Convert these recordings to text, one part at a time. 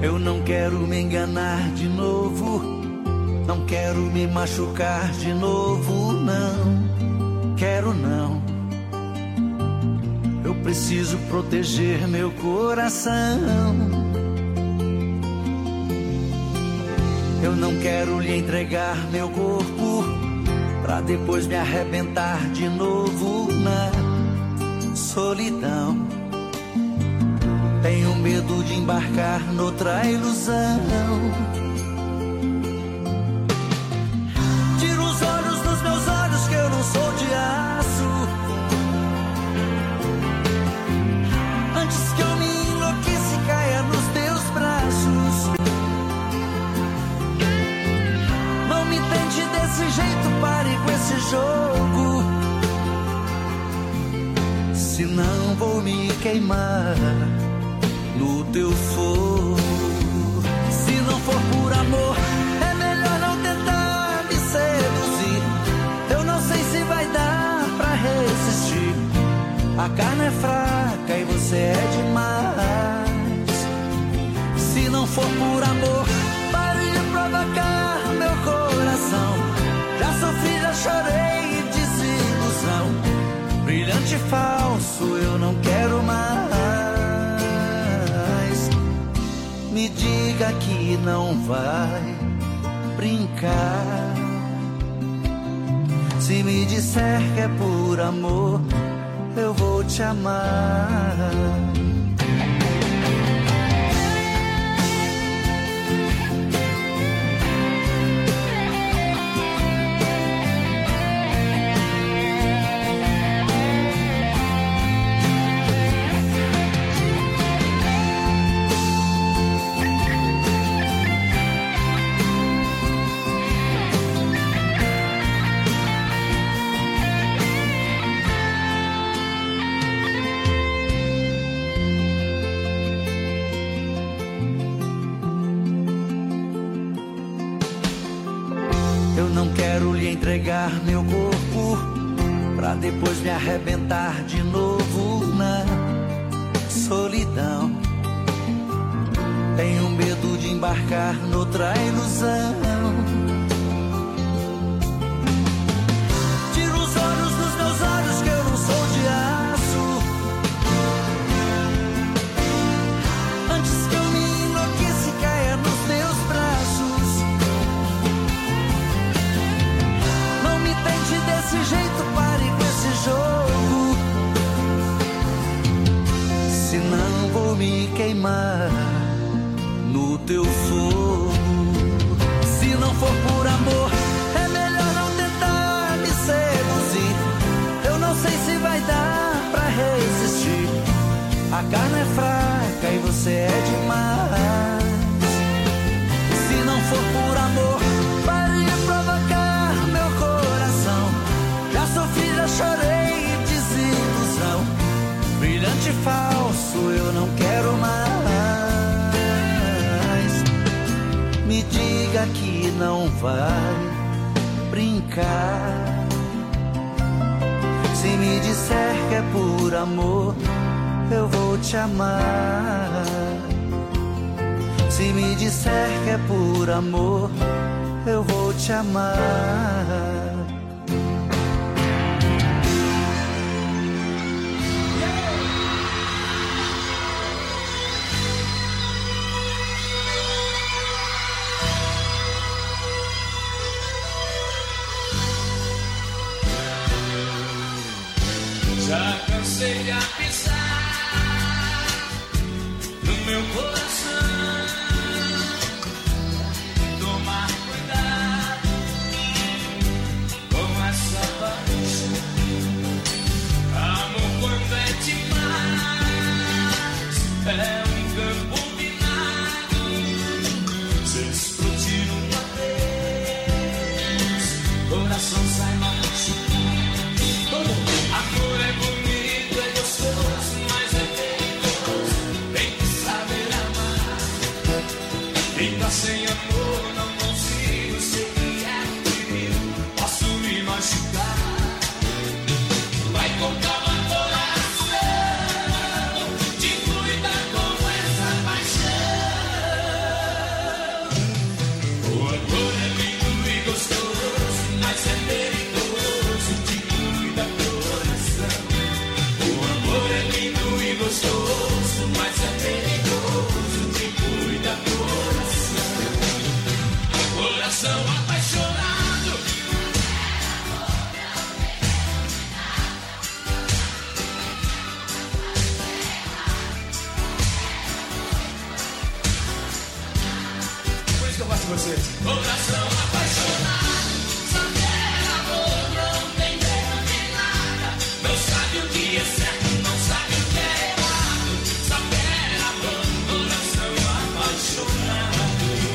Eu não quero me enganar de novo, não quero me machucar de novo, não quero não. Eu preciso proteger meu coração. Eu não quero lhe entregar meu corpo pra depois me arrebentar de novo na solidão. Tenho medo de embarcar noutra ilusão. Tira os olhos dos meus olhos que eu não sou de aço, antes que eu me enlouqueça e caia nos teus braços. Não me tente desse jeito, pare com esse jogo, senão vou me queimar no teu fogo. Se não for por amor, é melhor não tentar me seduzir. Eu não sei se vai dar pra resistir. A carne é fraca e você é demais. Se não for por amor, pare de provocar meu coração. Já sofri, já chorei, desilusão. Brilhante e falso, eu não quero mais. Me diga que não vai brincar. Se me disser que é por amor, eu vou te amar. Entregar meu corpo pra depois me arrebentar de novo na solidão. Tenho medo de embarcar noutra ilusão. Tira os olhos dos meus olhos que eu não sou de aço, antes que eu me enlouqueça e caia nos teus braços. Tente desse jeito, pare com esse jogo, senão vou me queimar no teu fogo. Se não for por amor, é melhor não tentar me seduzir. Eu não sei se vai dar pra resistir. A carne é fraca e você é demais. Se não for por amor, pare de provocar meu coração. Já sofri, já chorei, desilusão. Brilhante e falso, eu não quero mais. Me diga que não vai brincar. Se me disser que é por amor, eu vou te amar. Se me disser que é por amor, eu vou te amar. Já cansei de pisar no meu coração. Tomar cuidado com essa paixão. Amor quando é demais é um campo minado. Se explodir uma vez, coração sai machucado. Amor é bonito, é gostoso, mas é perigoso. Tem que saber amar. Vida sem amor não consigo. Sei que é um perigo, posso me machucar. Vai com calma, coração. Te cuida com essa paixão. que eu gosto de vocês. Coração apaixonado, só quer amor, não tem medo de nada. Não sabe o que é certo, não sabe o que é errado. Só quer amor, coração apaixonado.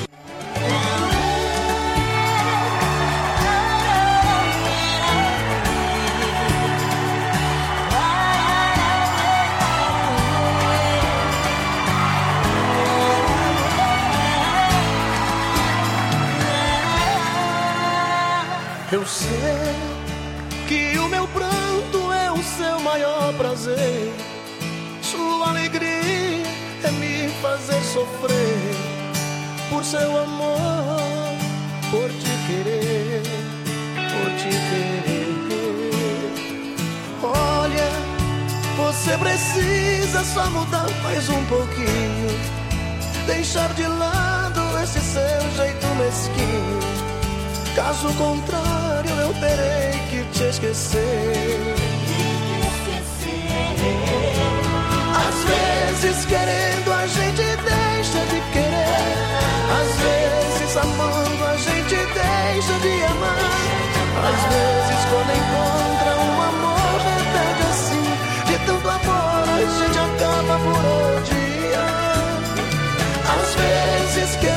Eu sei que o meu pranto é o seu maior prazer. Sua alegria é me fazer sofrer. Por seu amor, por te querer, por te querer. Olha, você precisa só mudar mais um pouquinho. Deixar de lado esse seu jeito mesquinho. Caso contrário, eu terei que te esquecer. Às vezes, querendo, a gente deixa de querer. Às vezes, amando, a gente deixa de amar. Às vezes, quando encontra um amor, repete assim. De tanto amor, a gente acaba por odiar. Às vezes, querendo,